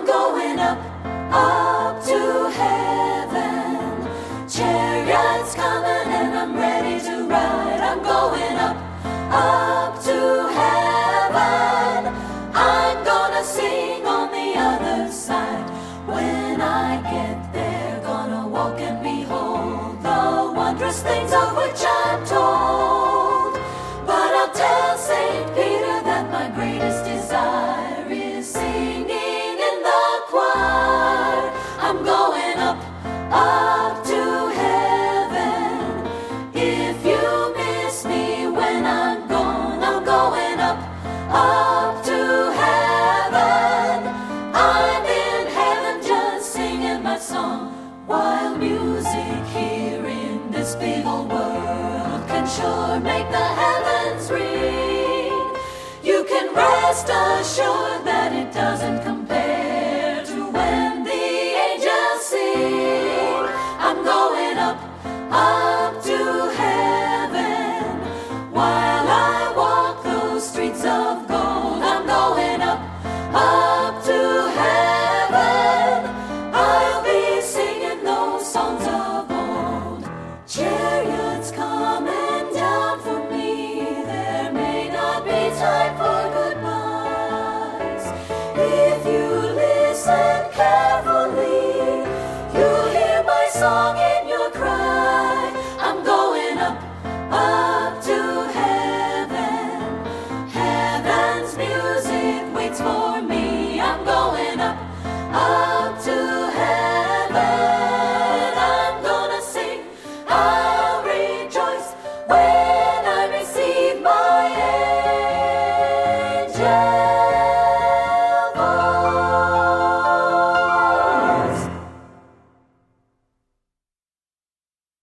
I'm going up, up to heaven. Chariots coming and I'm ready to ride. I'm going up to heaven. I'm gonna sing on the other side. When I get there, gonna walk and behold the wondrous things of which I'm told. But I'll tell St. Peter that my greatest desire is singing in the choir. I'm going up to heaven. If you miss me when I'm gone, I'm going up to heaven. I'm in heaven just singing my song, while music here in this big old world can sure make the heavens ring. You can rest assured that it doesn't compare to when the angels sing. I'm going up